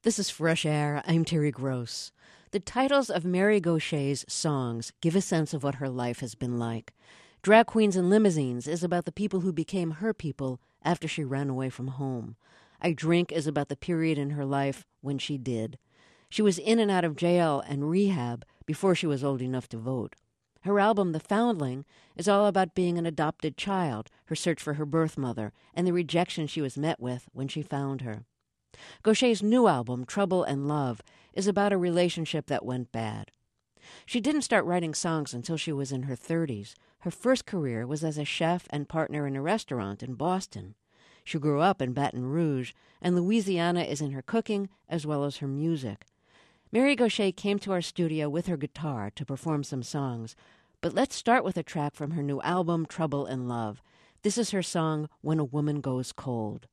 This is Fresh Air. I'm Terry Gross. The titles of Mary Gaucher's songs give a sense of what her life has been like. Drag Queens and Limousines is about the people who became her people after she ran away from home. I Drink is about the period in her life when she did. She was in and out of jail and rehab before she was old enough to vote. Her album, The Foundling, is all about being an adopted child, her search for her birth mother, and the rejection she was met with when she found her. Gaucher's new album, Trouble and Love, is about a relationship that went bad. She didn't start writing songs until she was in her 30s. Her first career was as a chef and partner in a restaurant in Boston. She grew up in Baton Rouge, and Louisiana is in her cooking as well as her music. Mary Gauthier came to our studio with her guitar to perform some songs, but let's start with a track from her new album, Trouble and Love. This is her song, When a Woman Goes Cold.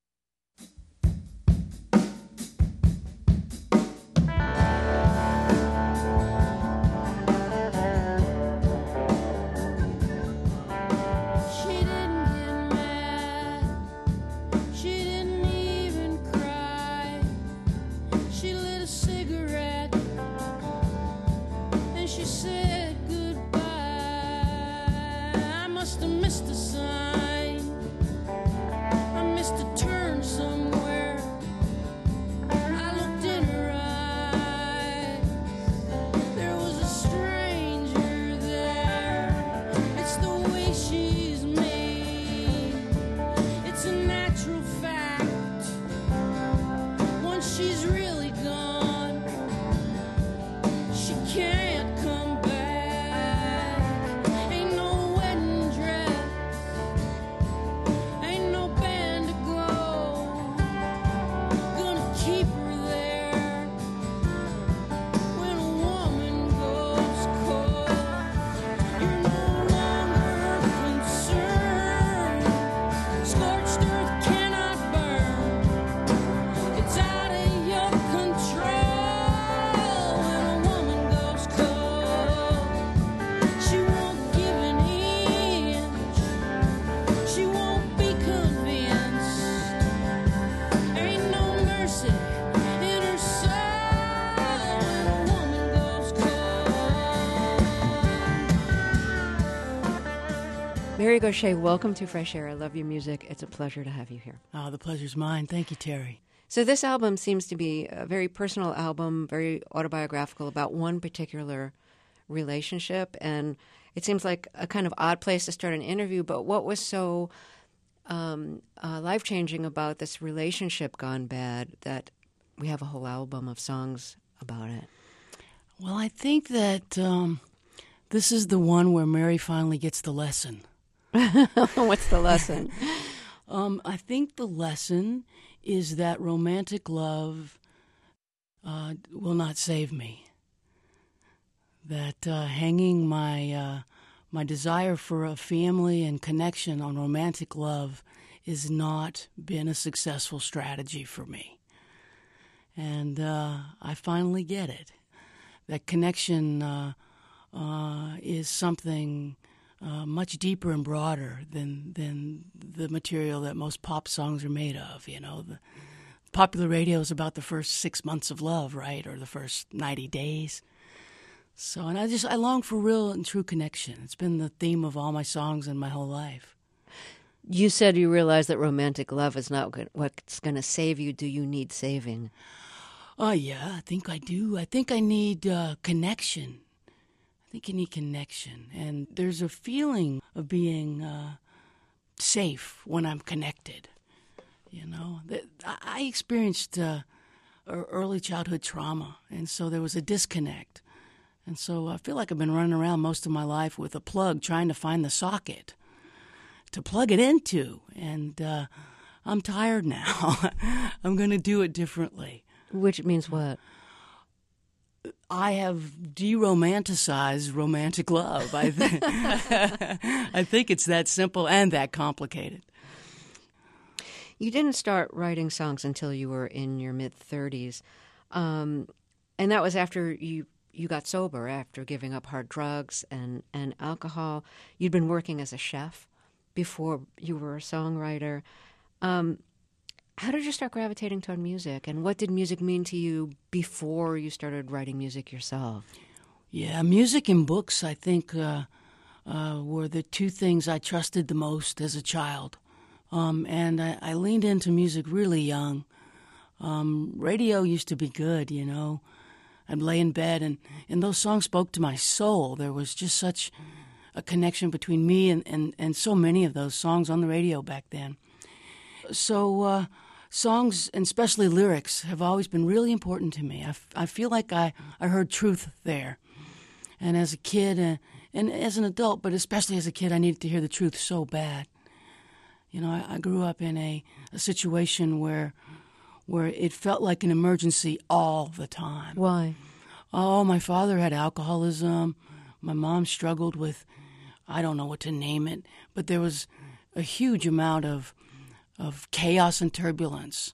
Mary Gauthier, welcome to Fresh Air. I love your music. It's a pleasure to have you here. Oh, the pleasure's mine. Thank you, Terry. So this album seems to be a very personal album, very autobiographical about one particular relationship, and it seems like a kind of odd place to start an interview, but what was so life-changing about this relationship gone bad that we have a whole album of songs about it? Well, I think that this is the one where Mary finally gets the lesson. What's the lesson? I think the lesson is that romantic love will not save me. That hanging my desire for a family and connection on romantic love has not been a successful strategy for me. And I finally get it. That connection is something much deeper and broader than the material that most pop songs are made of. You know, the popular radio is about the first 6 months of love, right, or the first 90 days. So, and I long for real and true connection. It's been the theme of all my songs and my whole life. You said you realize that romantic love is not what's going to save you. Do you need saving? Oh, yeah, I think I do. I think I need connection. I think you need connection. And there's a feeling of being safe when I'm connected. You know, I experienced early childhood trauma, and so there was a disconnect. And so I feel like I've been running around most of my life with a plug trying to find the socket to plug it into. And I'm tired now. I'm going to do it differently. Which means what? I have de-romanticized romantic love. I think it's that simple and that complicated. You didn't start writing songs until you were in your mid-30s. And that was after you got sober, after giving up hard drugs and alcohol. You'd been working as a chef before you were a songwriter. How did you start gravitating toward music, and what did music mean to you before you started writing music yourself? Yeah, music and books, I think, were the two things I trusted the most as a child. And I leaned into music really young. Radio used to be good, you know. I'd lay in bed, and those songs spoke to my soul. There was just such a connection between me and so many of those songs on the radio back then. So songs, and especially lyrics, have always been really important to me. I feel like I heard truth there. And as a kid, and as an adult, but especially as a kid, I needed to hear the truth so bad. You know, I grew up in a situation where it felt like an emergency all the time. Why? Oh, my father had alcoholism. My mom struggled with, I don't know what to name it, but there was a huge amount of chaos and turbulence,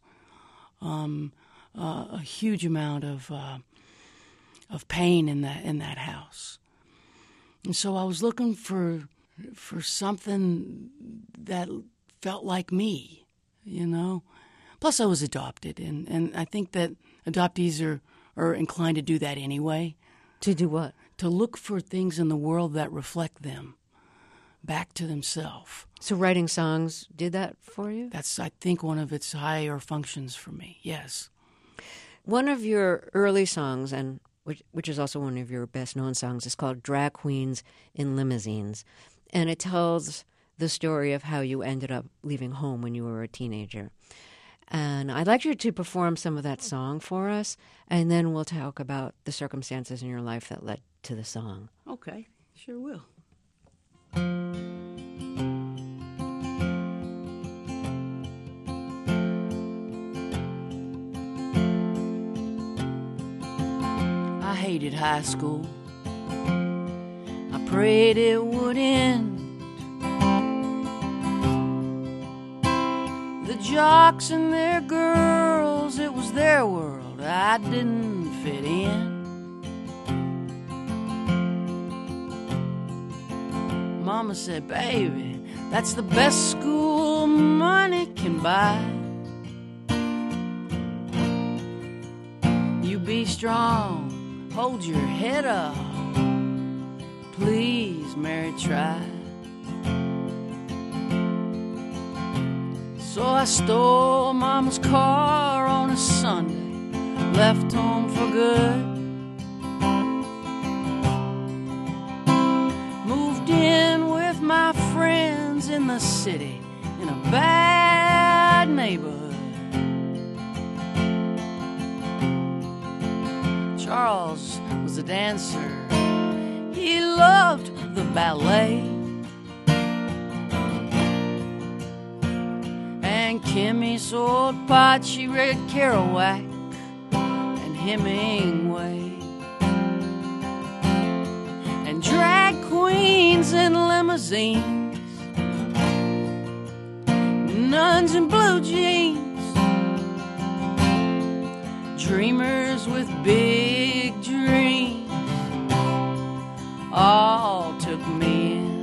a huge amount of pain in that house. And so I was looking for something that felt like me, you know. Plus, I was adopted, and I think that adoptees are inclined to do that anyway. To do what? To look for things in the world that reflect them back to themselves. So writing songs did that for you? That's, I think, one of its higher functions for me, yes. One of your early songs, and which is also one of your best-known songs, is called Drag Queens in Limousines. And it tells the story of how you ended up leaving home when you were a teenager. And I'd like you to perform some of that song for us, and then we'll talk about the circumstances in your life that led to the song. Okay, sure will. I hated high school. I prayed it would end. The jocks and their girls, it was their world. I didn't fit in. Mama said, baby, that's the best school money can buy. You be strong, hold your head up. Please, Mary, try. So I stole Mama's car on a Sunday, left home for good. Moved in with my friends in the city, in a bad neighborhood. Charles was a dancer. He loved the ballet. And Kimmy sold pot, she read Kerouac and Hemingway. And drag queens in limousines, nuns in blue jeans, dreamers with big dreams, all took me in.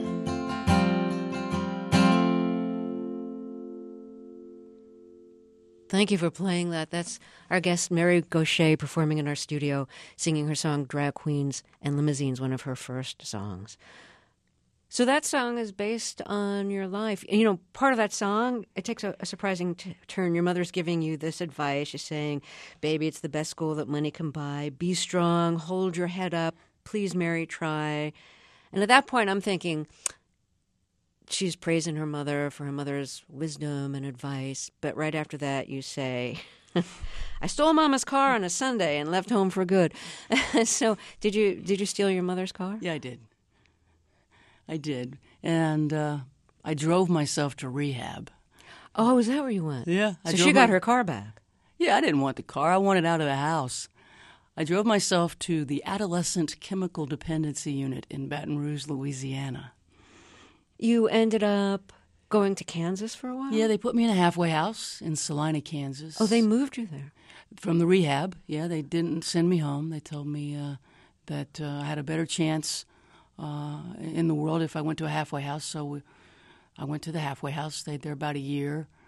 Thank you for playing that. That's our guest, Mary Gauthier, performing in our studio, singing her song Drag Queens and Limousines, one of her first songs. So that song is based on your life. You know, part of that song, it takes a surprising turn. Your mother's giving you this advice. She's saying, baby, it's the best school that money can buy. Be strong. Hold your head up. Please, Mary, try. And at that point, I'm thinking, she's praising her mother for her mother's wisdom and advice. But right after that, you say, I stole Mama's car on a Sunday and left home for good. So did you steal your mother's car? Yeah, I did. And I drove myself to rehab. Oh, is that where you went? Yeah. So she got her car back. Yeah, I didn't want the car. I wanted out of the house. I drove myself to the Adolescent Chemical Dependency Unit in Baton Rouge, Louisiana. You ended up going to Kansas for a while? Yeah, they put me in a halfway house in Salina, Kansas. Oh, they moved you there? From the rehab, yeah. They didn't send me home. They told me that I had a better chance in the world if I went to a halfway house. So I went to the halfway house, stayed there about a year.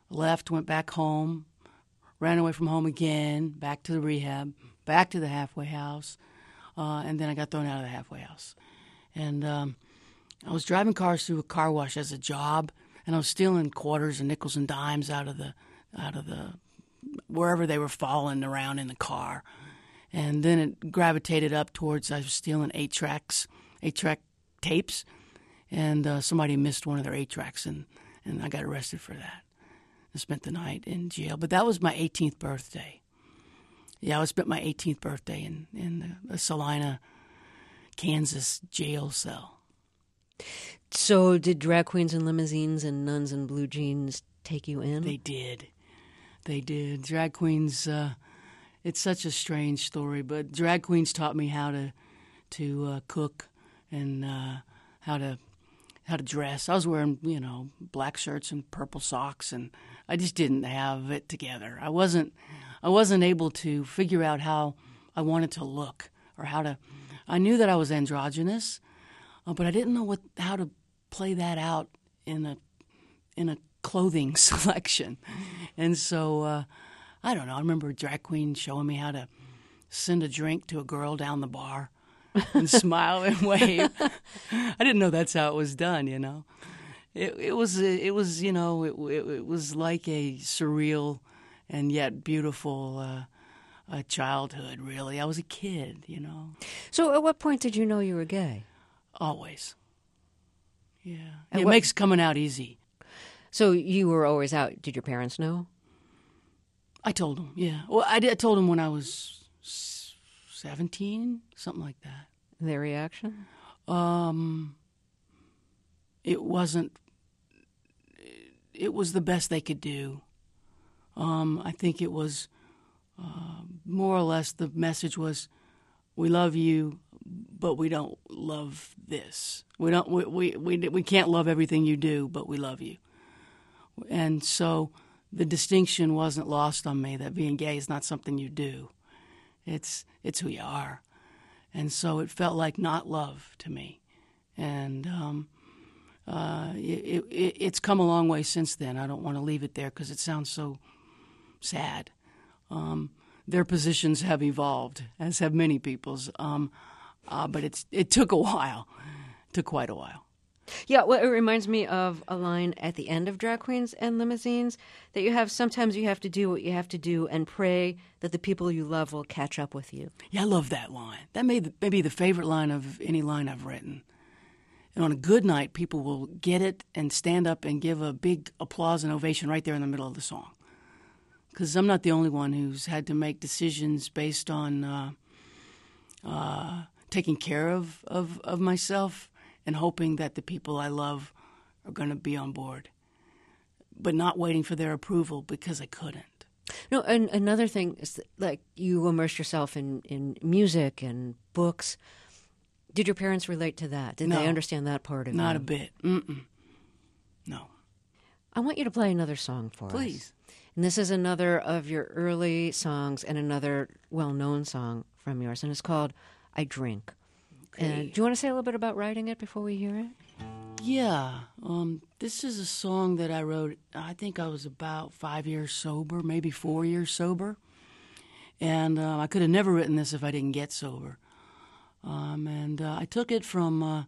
left, went back home, ran away from home again, back to the rehab, back to the halfway house, and then I got thrown out of the halfway house. And I was driving cars through a car wash as a job, and I was stealing quarters and nickels and dimes out of the wherever they were falling around in the car. And then it gravitated up towards, I was stealing 8-track tapes, and somebody missed one of their 8-tracks, and I got arrested for that. I spent the night in jail. But that was my 18th birthday. Yeah, I spent my 18th birthday in the Salina, Kansas jail cell. So did Drag Queens and Limousines and Nuns in Blue Jeans take you in? They did. They did. Drag Queens, it's such a strange story, but Drag Queens taught me how to cook and how to dress. I was wearing, black shirts and purple socks, and I just didn't have it together. I wasn't able to figure out how I wanted to look or how to. I knew that I was androgynous, but I didn't know how to play that out in a clothing selection. And so I don't know. I remember a drag queen showing me how to send a drink to a girl down the bar and smile and wave. I didn't know that's how it was done. It was like a surreal and yet beautiful childhood. Really, I was a kid. So at what point did you know you were gay? Always. Yeah. It makes coming out easy. So you were always out. Did your parents know? I told them, yeah. Well, I told them when I was 17, something like that. Their reaction? It wasn't. It was the best they could do. I think it was more or less the message was, we love you, but we don't love this. We can't love everything you do, but we love you. And so the distinction wasn't lost on me that being gay is not something you do. It's who you are. And so it felt like not love to me. And it's come a long way since then. I don't want to leave it there because it sounds so sad. Their positions have evolved, as have many people's. But it took a while. It took quite a while. Yeah, well, it reminds me of a line at the end of Drag Queens and Limousines that you have, sometimes you have to do what you have to do and pray that the people you love will catch up with you. Yeah, I love that line. That may be the favorite line of any line I've written. And on a good night, people will get it and stand up and give a big applause and ovation right there in the middle of the song. Because I'm not the only one who's had to make decisions based on taking care of myself and hoping that the people I love are going to be on board, but not waiting for their approval because I couldn't. No, and another thing is like you immersed yourself in music and books. Did your parents relate to that? Did they understand that part of it? Not a bit. Mm-mm. No. I want you to play another song for us. Please. And this is another of your early songs and another well-known song from yours, and it's called I Drink. Okay. And do you want to say a little bit about writing it before we hear it? Yeah. This is a song that I wrote, I think I was about 5 years sober, maybe 4 years sober. And I could have never written this if I didn't get sober. And I took it from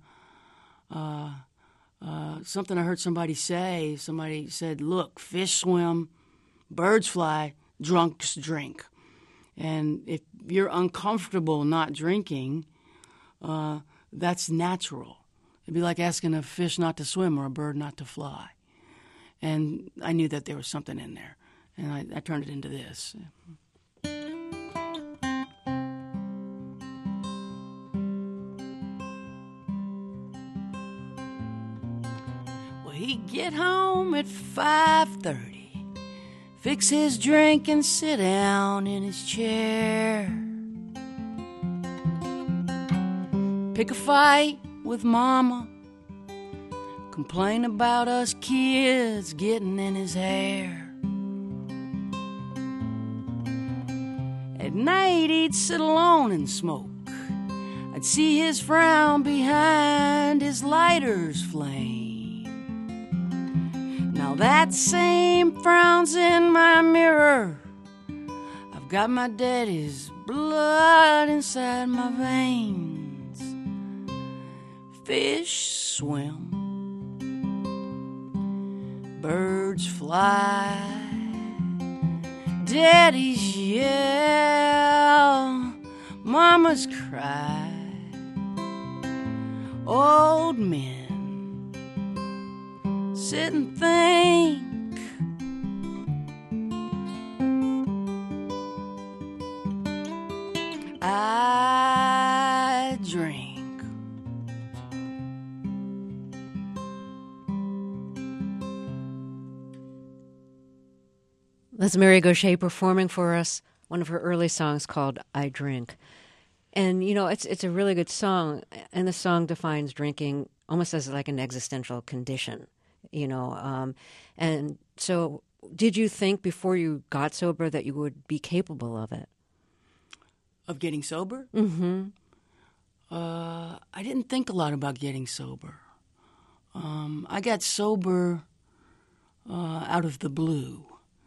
something I heard somebody say. Somebody said, look, fish swim, birds fly, drunks drink. And if you're uncomfortable not drinking, that's natural. It'd be like asking a fish not to swim or a bird not to fly. And I knew that there was something in there. And I turned it into this. Well, he'd get home at 5:30, fix his drink and sit down in his chair. Pick a fight with Mama, complain about us kids getting in his hair. At night he'd sit alone and smoke. I'd see his frown behind his lighter's flame. Now Now that same frown's in my mirror. I've got my daddy's blood inside my veins. Fish swim, birds fly, daddies yell, mamas cry. Old men sit and think. I drink. That's Mary Gauthier performing for us one of her early songs called I Drink. And, you know, it's a really good song, and the song defines drinking almost as like an existential condition, you know. And so did you think before you got sober that you would be capable of it? Of getting sober? Mm-hmm. I didn't think a lot about getting sober. I got sober out of the blue.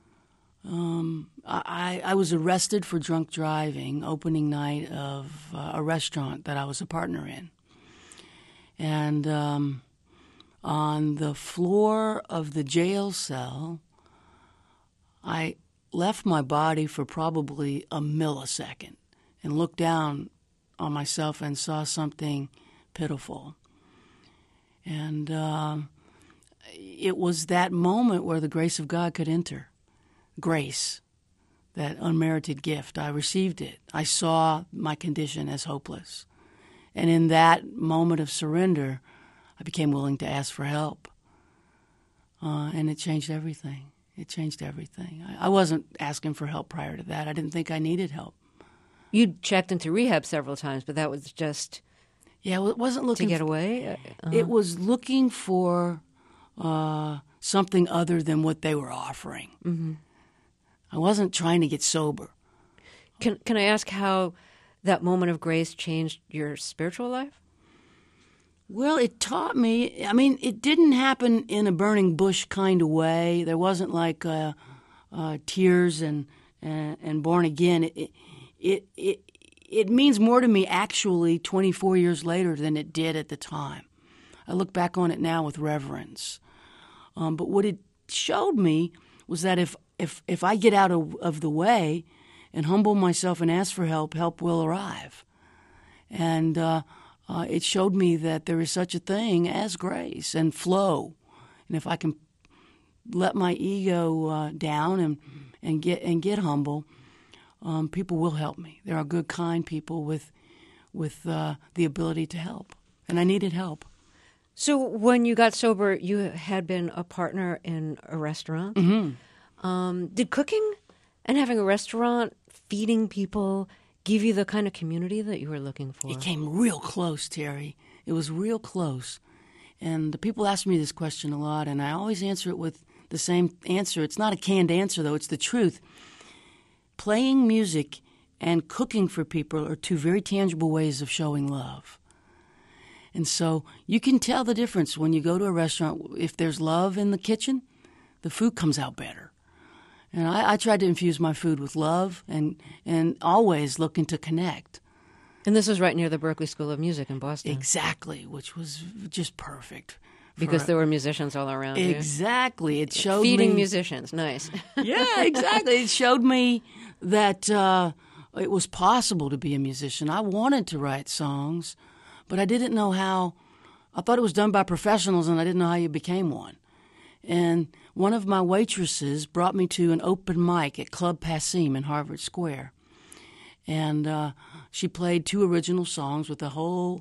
I was arrested for drunk driving opening night of a restaurant that I was a partner in. And on the floor of the jail cell, I left my body for probably a millisecond and looked down on myself and saw something pitiful. And it was that moment where the grace of God could enter. Grace, that unmerited gift. I received it. I saw my condition as hopeless. And in that moment of surrender, I became willing to ask for help. And it changed everything. It changed everything. I wasn't asking for help prior to that. I didn't think I needed help. You checked into rehab several times, but that was just it wasn't looking to get away? It was looking for something other than what they were offering. Mm-hmm. I wasn't trying to get sober. Can I ask how that moment of grace changed your spiritual life? Well, it taught me. I mean, it didn't happen in a burning bush kind of way. There wasn't like tears and born again. It means more to me actually 24 years later than it did at the time. I look back on it now with reverence. But what it showed me was that if I get out of the way and humble myself and ask for help, help will arrive. And it showed me that there is such a thing as grace and flow. And if I can let my ego down and get humble, people will help me. There are good, kind people with the ability to help. And I needed help. So when you got sober, you had been a partner in a restaurant. Mm-hmm. Did cooking and having a restaurant, feeding people, give you the kind of community that you were looking for? It came real close, Terry. It was real close. And the people ask me this question a lot, and I always answer it with the same answer. It's not a canned answer, though. It's the truth. Playing music and cooking for people are two very tangible ways of showing love. And so you can tell the difference when you go to a restaurant. If there's love in the kitchen, the food comes out better. And I tried to infuse my food with love and always looking to connect. And this was right near the Berklee School of Music in Boston. Exactly, which was just perfect. Because there were musicians all around you. Exactly. It showed Feeding musicians, nice. Yeah, exactly. It showed me that it was possible to be a musician. I wanted to write songs, but I didn't know how. I thought it was done by professionals, and I didn't know how you became one. And one of my waitresses brought me to an open mic at Club Passim in Harvard Square. And she played 2 original songs with a whole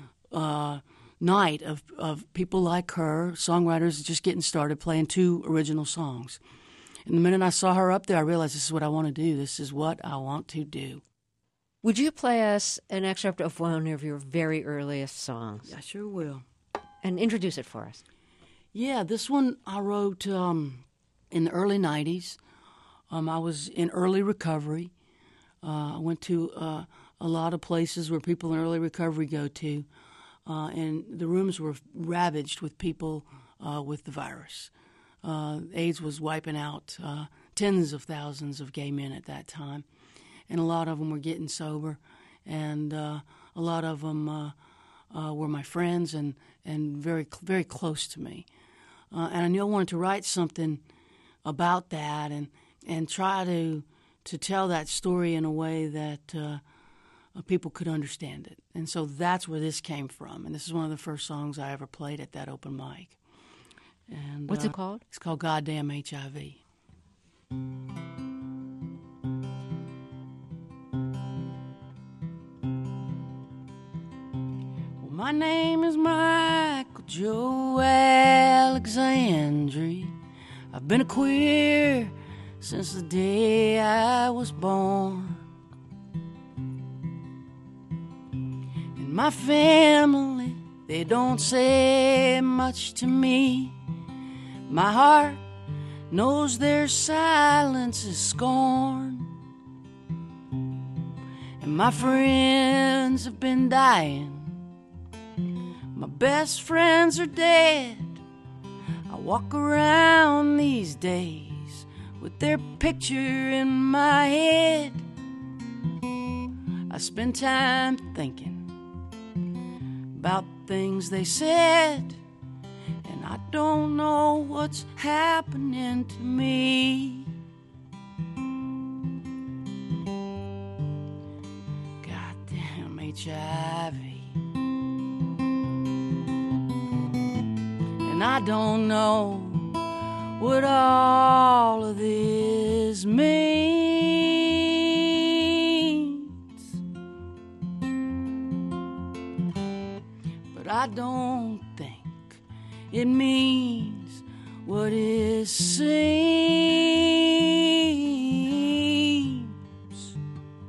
night of people like her, songwriters just getting started, playing 2 original songs. And the minute I saw her up there, I realized this is what I want to do. This is what I want to do. Would you play us an excerpt of one of your very earliest songs? I sure will. And introduce it for us. Yeah, this one I wrote in the early 90s. I was in early recovery. I went to a lot of places where people in early recovery go to, and the rooms were ravaged with people with the virus. AIDS was wiping out tens of thousands of gay men at that time, and a lot of them were getting sober, and a lot of them were my friends and very very close to me. And I knew I wanted to write something about that and try to tell that story in a way that people could understand it. And so that's where this came from. And this is one of the first songs I ever played at that open mic. And what's it called? It's called Goddamn HIV. Well, my name is Michael Joe Alexandri. I've been a queer since the day I was born. In my family, they don't say much to me. My heart knows their silence is scorn. And my friends have been dying. My best friends are dead. I walk around these days with their picture in my head. I spend time thinking about things they said, and I don't know what's happening to me. Goddamn HIV. And I don't know what all of this means, but I don't think it means what it seems.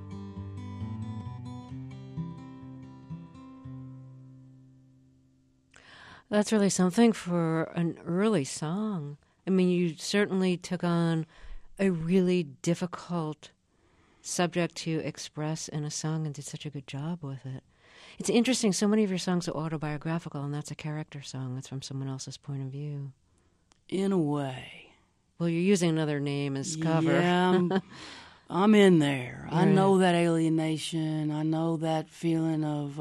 That's really something for an early song. I mean, you certainly took on a really difficult subject to express in a song and did such a good job with it. It's interesting, so many of your songs are autobiographical, and that's a character song. That's from someone else's point of view. In a way. Well, you're using another name as cover. Yeah, I'm in there. Right. I know that alienation. I know that feeling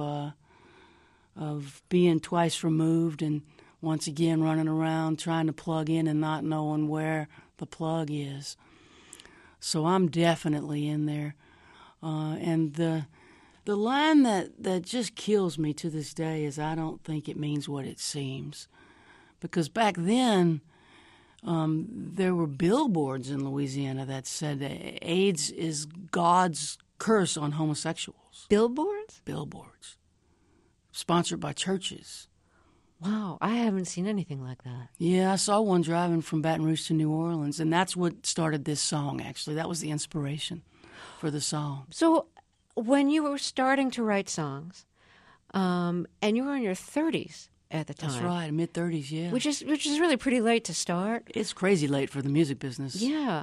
of being twice removed and once again running around trying to plug in and not knowing where the plug is. So I'm definitely in there. And the line that just kills me to this day is, I don't think it means what it seems. Because back then, there were billboards in Louisiana that said AIDS is God's curse on homosexuals. Billboards? Billboards. Sponsored by churches. Wow, I haven't seen anything like that. Yeah, I saw one driving from Baton Rouge to New Orleans, and that's what started this song, actually. That was the inspiration for the song. So when you were starting to write songs, and you were in your 30s at the time. That's right, mid-30s, yeah. Which is really pretty late to start. It's crazy late for the music business. Yeah.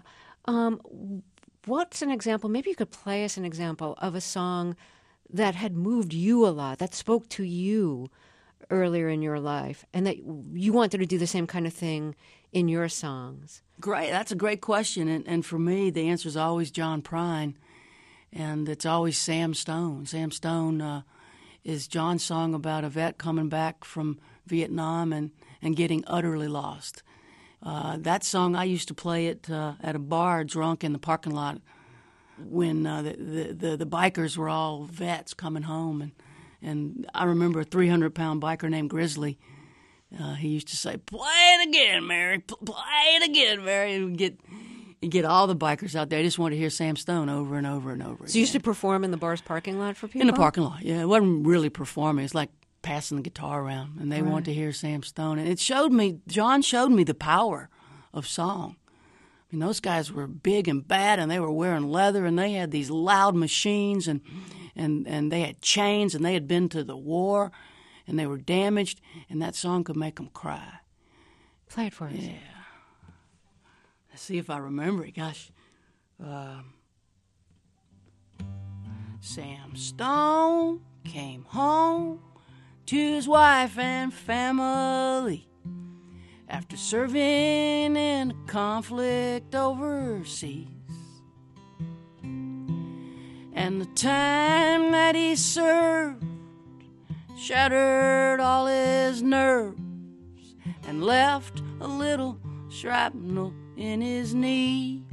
What's an example? Maybe you could play us an example of a song that had moved you a lot, that spoke to you earlier in your life, and that you wanted to do the same kind of thing in your songs. Great. That's a great question. And for me, the answer is always John Prine, and it's always Sam Stone. Sam Stone is John's song about a vet coming back from Vietnam and getting utterly lost. That song, I used to play it at a bar drunk in the parking lot when the bikers were all vets coming home. And I remember a 300-pound biker named Grizzly. He used to say, "Play it again, Mary. Play it again, Mary." And he'd get all the bikers out there. I just wanted to hear Sam Stone over and over and over again. So you used to perform in the bar's parking lot for people? In the parking lot, yeah. It wasn't really performing. It's like passing the guitar around, and they wanted to hear Sam Stone. And John showed me the power of song. I mean, those guys were big and bad, and they were wearing leather, and they had these loud machines, and they had chains, and they had been to the war, and they were damaged, and that song could make them cry. Play it for us. Yeah. Let's see if I remember it. Gosh. Sam Stone came home to his wife and family after serving in a conflict overseas. And the time that he served shattered all his nerves and left a little shrapnel in his knee.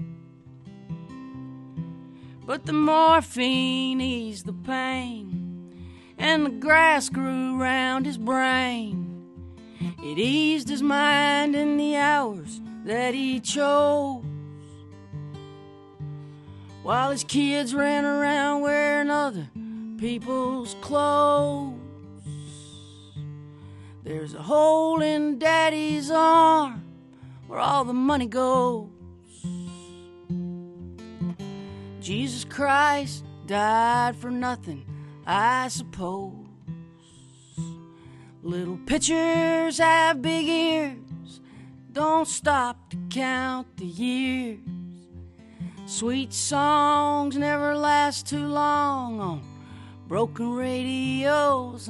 But the morphine eased the pain, and the grass grew round his brain. It eased his mind in the hours that he chose, while his kids ran around wearing other people's clothes. There's a hole in Daddy's arm where all the money goes. Jesus Christ died for nothing, I suppose. Little pitchers have big ears, don't stop to count the years. Sweet songs never last too long on broken radios.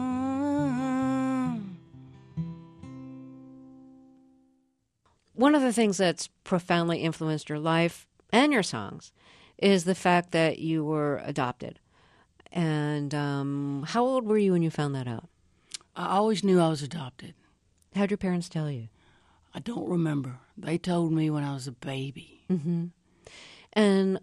One of the things that's profoundly influenced your life and your songs is the fact that you were adopted. And how old were you when you found that out? I always knew I was adopted. How'd your parents tell you? I don't remember. They told me when I was a baby. Mm-hmm. And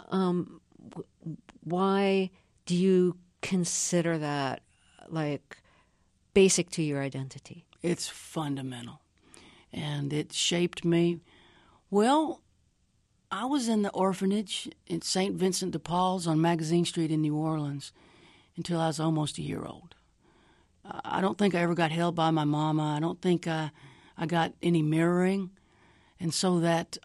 why do you consider that, like, basic to your identity? It's fundamental. And it shaped me. Well, I was in the orphanage in St. Vincent de Paul's on Magazine Street in New Orleans until I was almost a year old. I don't think I ever got held by my mama. I don't think I got any mirroring. And so that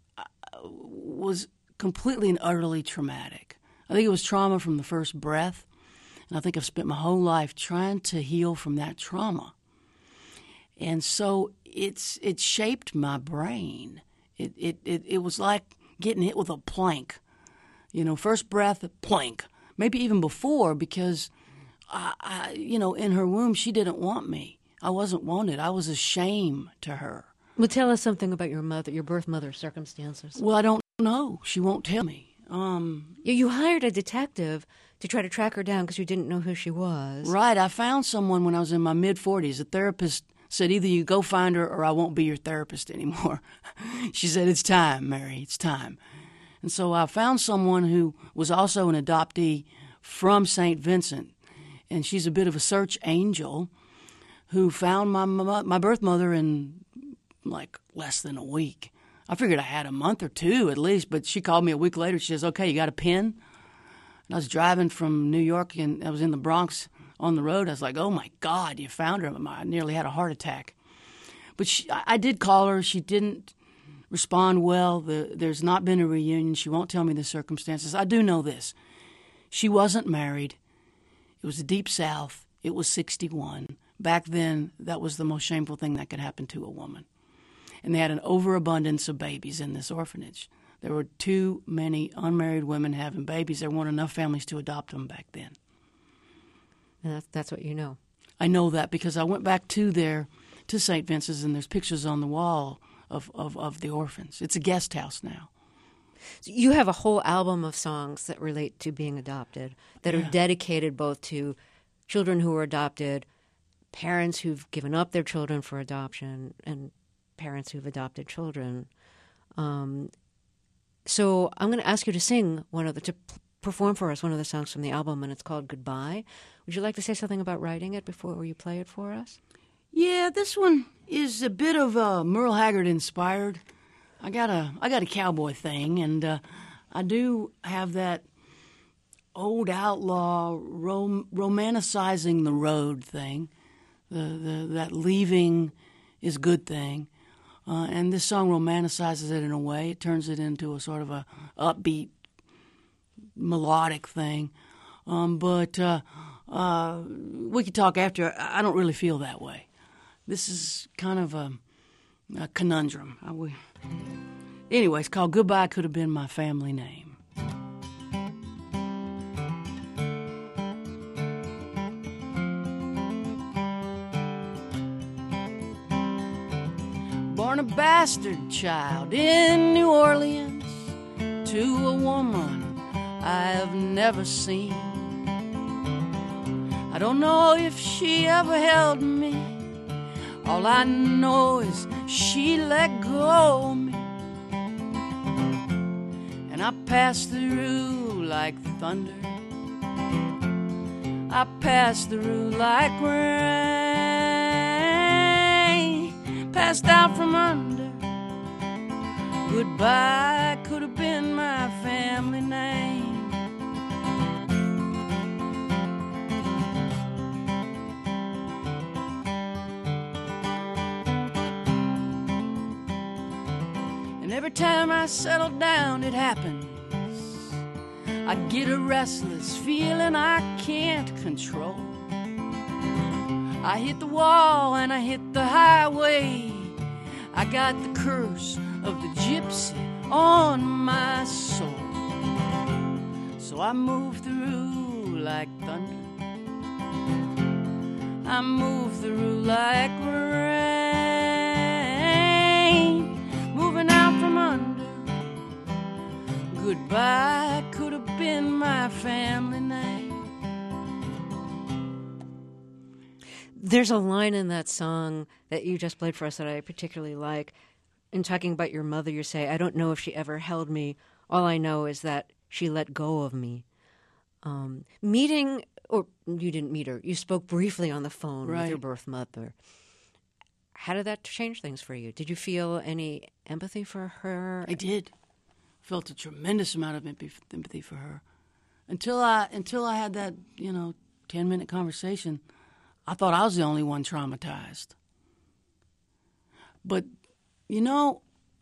was completely and utterly traumatic. I think it was trauma from the first breath. And I think I've spent my whole life trying to heal from that trauma. And so it shaped my brain. It was like getting hit with a plank. You know, first breath, plank. Maybe even before, because I in her womb, she didn't want me. I wasn't wanted. I was a shame to her. Well, tell us something about your mother, your birth mother's circumstances. Well, I don't know. She won't tell me. You hired a detective to try to track her down because you didn't know who she was. Right. I found someone when I was in my mid-40s. A therapist said, either you go find her or I won't be your therapist anymore. She said, it's time, Mary, it's time. And so I found someone who was also an adoptee from St. Vincent, and she's a bit of a search angel who found my birth mother in, like, less than a week. I figured I had a month or two at least, but she called me a week later. She says, okay, you got a pen? And I was driving from New York, and I was in the Bronx on the road. I was like, oh, my God, you found her. I nearly had a heart attack. But I did call her. She didn't respond well. There's not been a reunion. She won't tell me the circumstances. I do know this. She wasn't married. It was the Deep South. It was 1961. Back then, that was the most shameful thing that could happen to a woman. And they had an overabundance of babies in this orphanage. There were too many unmarried women having babies. There weren't enough families to adopt them back then. And that's what you know. I know that because I went back to St. Vincent's, and there's pictures on the wall of the orphans. It's a guest house now. So you have a whole album of songs that relate to being adopted, that are dedicated both to children who were adopted, parents who've given up their children for adoption, and parents who've adopted children. So I'm going to ask you to sing perform for us one of the songs from the album, and it's called Goodbye. Would you like to say something about writing it before you play it for us? Yeah, this one is a bit of Merle Haggard inspired. I got a cowboy thing, and I do have that old outlaw romanticizing the road thing. That leaving is a good thing. And this song romanticizes it in a way. It turns it into a sort of a upbeat, melodic thing. But we could talk after. I don't really feel that way. This is kind of a conundrum. Anyway, it's called Goodbye Could Have Been My Family Name. Born born a bastard child in New Orleans to a woman I've never seen. I don't know if she ever held me. All I know is she let go of me. And I passed through like thunder. I passed through like rain. Passed out from under. Goodbye could have been my family name. And every time I settle down, it happens. I get a restless feeling I can't control. I hit the wall and I hit the highway. I got the curse of the gypsy on my soul. So I move through like thunder. I move through like rain, moving out from under. Goodbye could have been my family name. There's a line in that song that you just played for us that I particularly like. In talking about your mother, you say, I don't know if she ever held me. All I know is that she let go of me. Meeting, or you didn't meet her, you spoke briefly on the phone with your birth mother. How did that change things for you? Did you feel any empathy for her? I did. Felt a tremendous amount of empathy for her. Until I had that, 10-minute conversation, I thought I was the only one traumatized. But, the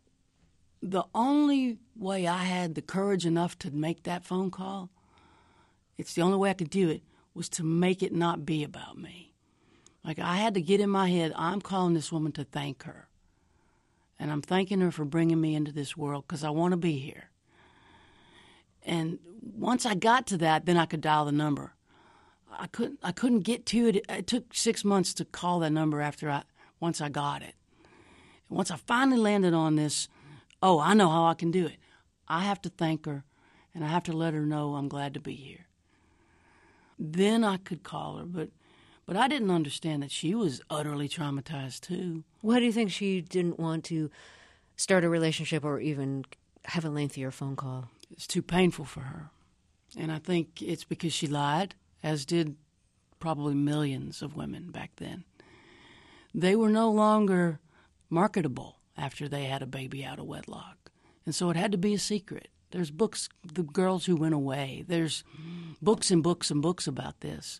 only way I had the courage enough to make that phone call, it's the only way I could do it, was to make it not be about me. Like, I had to get in my head, I'm calling this woman to thank her. And I'm thanking her for bringing me into this world because I want to be here. And once I got to that, then I could dial the number. I couldn't get to it. It took 6 months to call that number once I got it. Once I finally landed on this, I know how I can do it. I have to thank her, and I have to let her know I'm glad to be here. Then I could call her, but I didn't understand that she was utterly traumatized too. Why do you think she didn't want to start a relationship or even have a lengthier phone call? It's too painful for her. And I think it's because she lied, as did probably millions of women back then. They were no longer marketable after they had a baby out of wedlock. And so it had to be a secret. There's books, The Girls Who Went Away. There's books and books and books about this.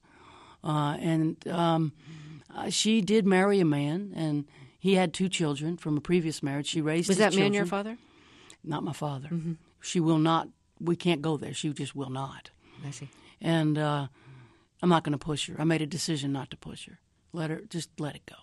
She did marry a man, and he had 2 children from a previous marriage. She raised his children. Was that man your father? Not my father. Mm-hmm. She will not. We can't go there. She just will not. I see. And I'm not going to push her. I made a decision not to push her. Let it go.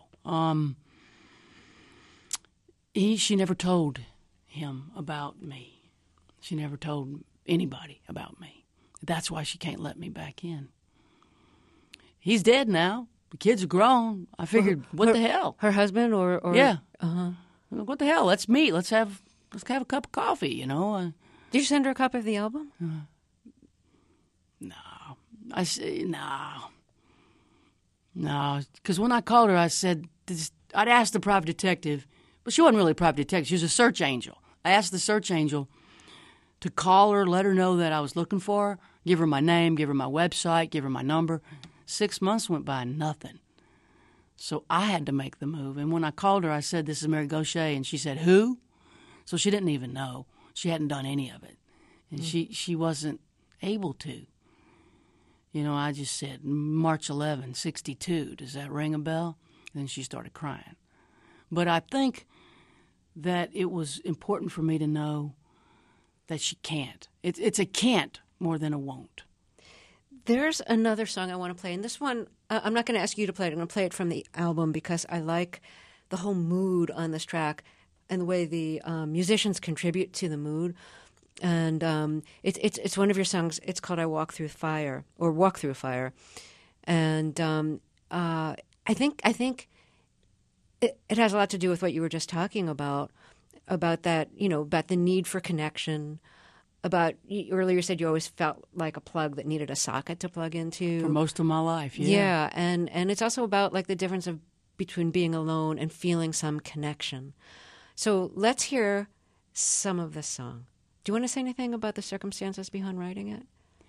She never told him about me. She never told anybody about me. That's why she can't let me back in. He's dead now. The kids are grown. I figured, what the hell? Her husband or yeah. Uh-huh. What the hell? Let's meet. Let's have a cup of coffee, Did you send her a copy of the album? No. I say no. No, because when I called her, I said, I'd asked the private detective, but she wasn't really a private detective. She was a search angel. I asked the search angel to call her, let her know that I was looking for her, give her my name, give her my website, give her my number. 6 months went by, nothing. So I had to make the move. And when I called her, I said, this is Mary Gauthier. And she said, who? So she didn't even know. She hadn't done any of it. And she wasn't able to. I just said, March 11, 62. Does that ring a bell? Then she started crying. But I think that it was important for me to know that she can't. It's a can't more than a won't. There's another song I want to play, and this one, I'm not going to ask you to play it. I'm going to play it from the album because I like the whole mood on this track and the way the musicians contribute to the mood. And it's one of your songs. It's called "I Walk Through Fire" or "Walk Through Fire," and I think it has a lot to do with what you were just talking about that, about the need for connection, about, earlier you said you always felt like a plug that needed a socket to plug into. For most of my life, yeah. Yeah, and it's also about like the difference between being alone and feeling some connection. So let's hear some of this song. Do you want to say anything about the circumstances behind writing it?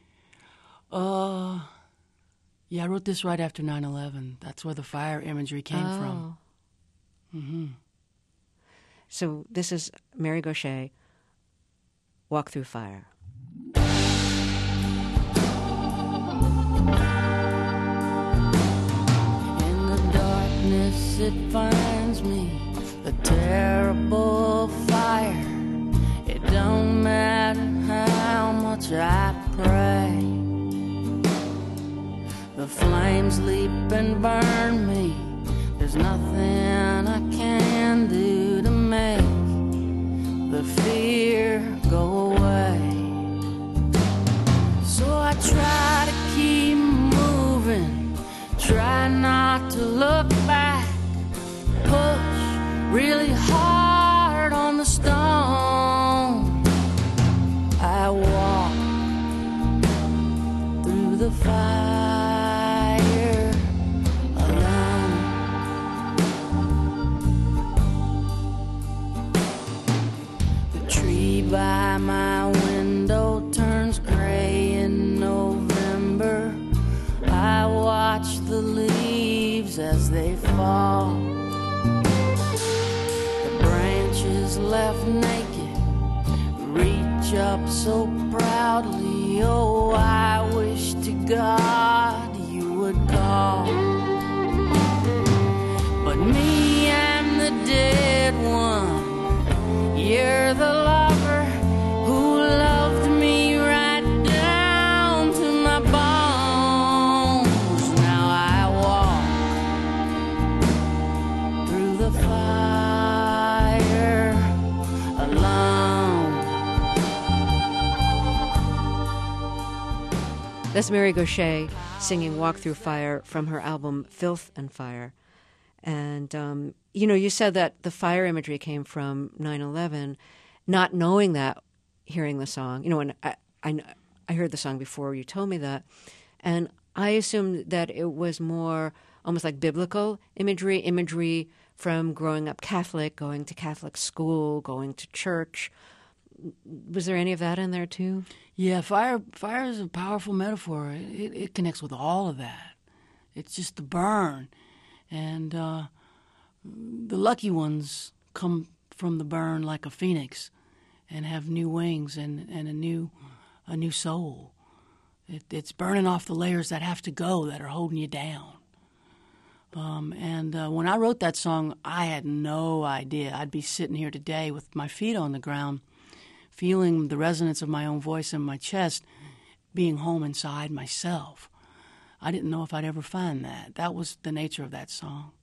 Yeah, I wrote this right after 9/11. That's where the fire imagery came from. Mm-hmm. So this is Mary Gauthier, Walk Through Fire. In the darkness it finds me, a terrible fire. It don't matter how much I pray. The flames leap and burn me. There's nothing I can do to make the fear go away. So I try to keep moving, try not to look back, push really hard on the stone. I walk through the fire alone. The tree by my window turns gray in November. I watch the leaves as they fall. The branches left naked reach up so proudly. Oh, I wish to God you would call. But me, I'm the dead one. You're the lover who loved me right down to my bones. Now I walk through the fire alone. That's Mary Gauthier singing Walk Through Fire from her album Filth and Fire. And, you said that the fire imagery came from 9/11. Not knowing that, hearing the song, and I heard the song before you told me that, and I assumed that it was more almost like biblical imagery from growing up Catholic, going to Catholic school, going to church. Was there any of that in there too? Yeah, fire is a powerful metaphor. It connects with all of that. It's just the burn. And the lucky ones come from the burn like a phoenix and have new wings and a new soul. It's burning off the layers that have to go, that are holding you down. When I wrote that song, I had no idea I'd be sitting here today with my feet on the ground, feeling the resonance of my own voice in my chest, being home inside myself. I didn't know if I'd ever find that. That was the nature of that song.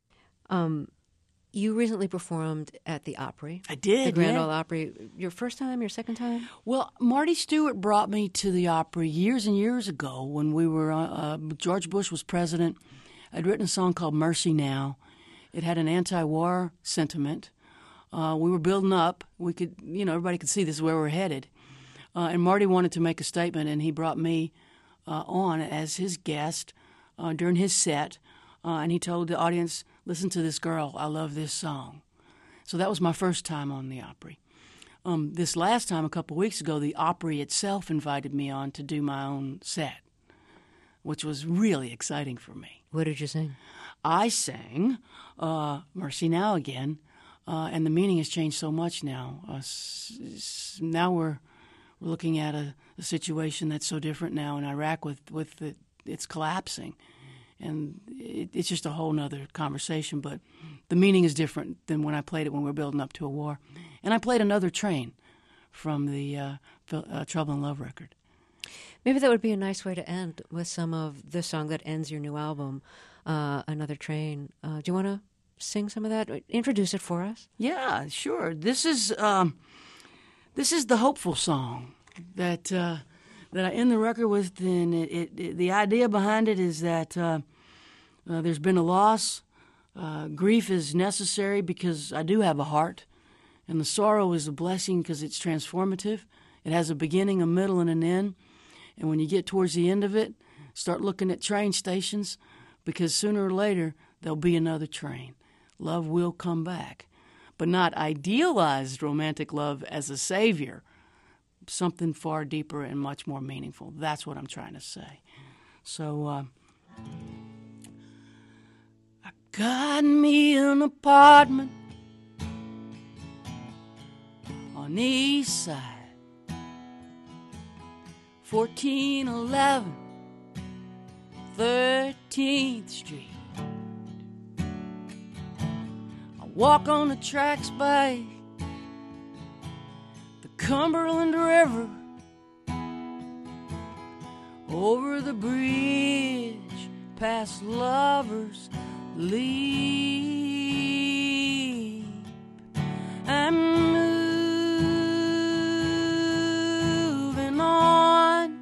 You recently performed at the Opry. I did, the Grand yeah. Ole Opry. Your first time, your second time? Well, Marty Stewart brought me to the Opry years and years ago when we were, George Bush was president. I'd written a song called Mercy Now. It had an anti-war sentiment. We were building up. We could, everybody could see this is where we're headed. And Marty wanted to make a statement, and he brought me on as his guest during his set. And he told the audience, listen to this girl. I love this song. So that was my first time on the Opry. This last time, a couple of weeks ago, the Opry itself invited me on to do my own set, which was really exciting for me. What did you sing? I sang Mercy Now again, and the meaning has changed so much now. Now we're looking at a situation that's so different now in Iraq with it's collapsing. And it's just a whole nother conversation, but the meaning is different than when I played it when we were building up to a war. And I played Another Train from the Trouble in Love record. Maybe that would be a nice way to end with some of the song that ends your new album, Another Train. Do you want to sing some of that? Introduce it for us. Yeah, sure. This is the hopeful song that I end the record with, and the idea behind it is that there's been a loss Grief is necessary because I do have a heart, and the sorrow is a blessing because it's transformative. It has a beginning, a middle, and an end. And when you get towards the end of it, start looking at train stations, because sooner or later there'll be another train. Love will come back, but not idealized romantic love as a savior. Something far deeper and much more meaningful. That's what I'm trying to say. So, I got me an apartment on the east side, 1411 13th Street. I walk on the tracks by the Cumberland River, over the bridge past Lover's Leap. I'm moving on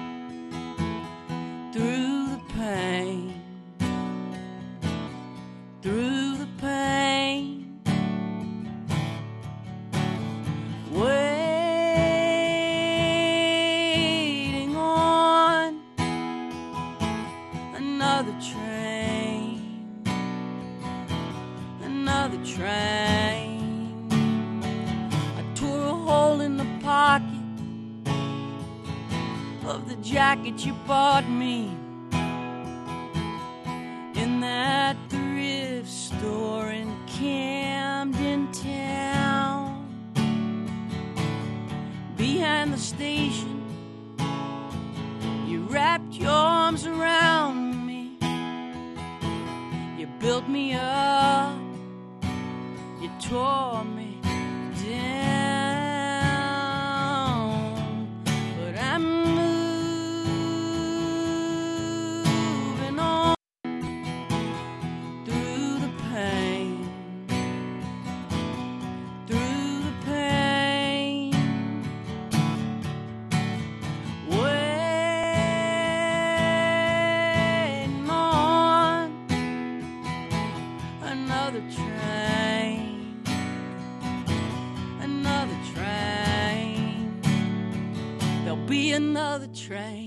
through the pain, through the pain, waiting on another train, another train. I tore a hole in the pocket of the jacket you bought me in that thrift store in Camden Town. Behind the station, you wrapped your arms around me. You built me up, you tore me down. But I'm moving on through the pain, through the pain, waiting on another train, another train. There'll be another train.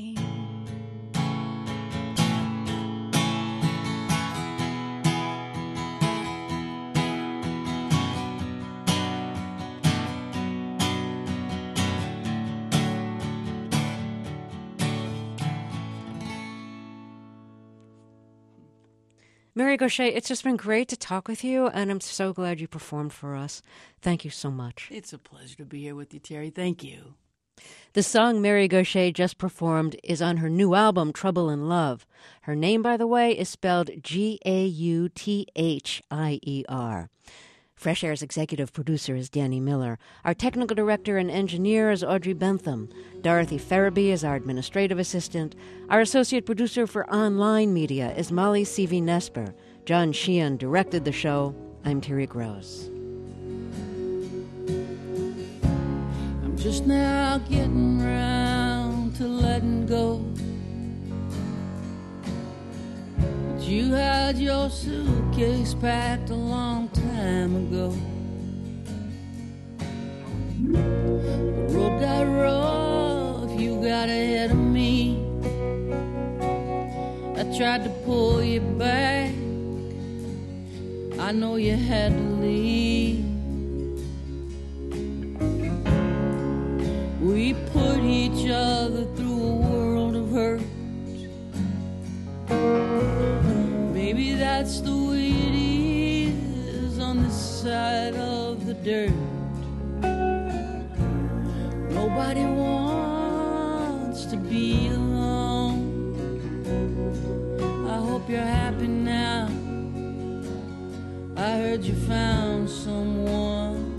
Mary Gauthier, it's just been great to talk with you, and I'm so glad you performed for us. Thank you so much. It's a pleasure to be here with you, Terry. Thank you. The song Mary Gauthier just performed is on her new album, Trouble in Love. Her name, by the way, is spelled Gauthier. Fresh Air's executive producer is Danny Miller. Our technical director and engineer is Audrey Bentham. Dorothy Farabee is our administrative assistant. Our associate producer for online media is Molly Seavey-Nesper. John Sheehan directed the show. I'm Terry Gross. I'm just now getting round to letting go. But you had your suitcase packed a long time ago. The road got rough, you got ahead of me. I tried to pull you back, I know you had to leave. We put each other through a world of hurt. Maybe that's the way it is on this side of the dirt. Nobody wants to be alone. I hope you're happy now. I heard you found someone.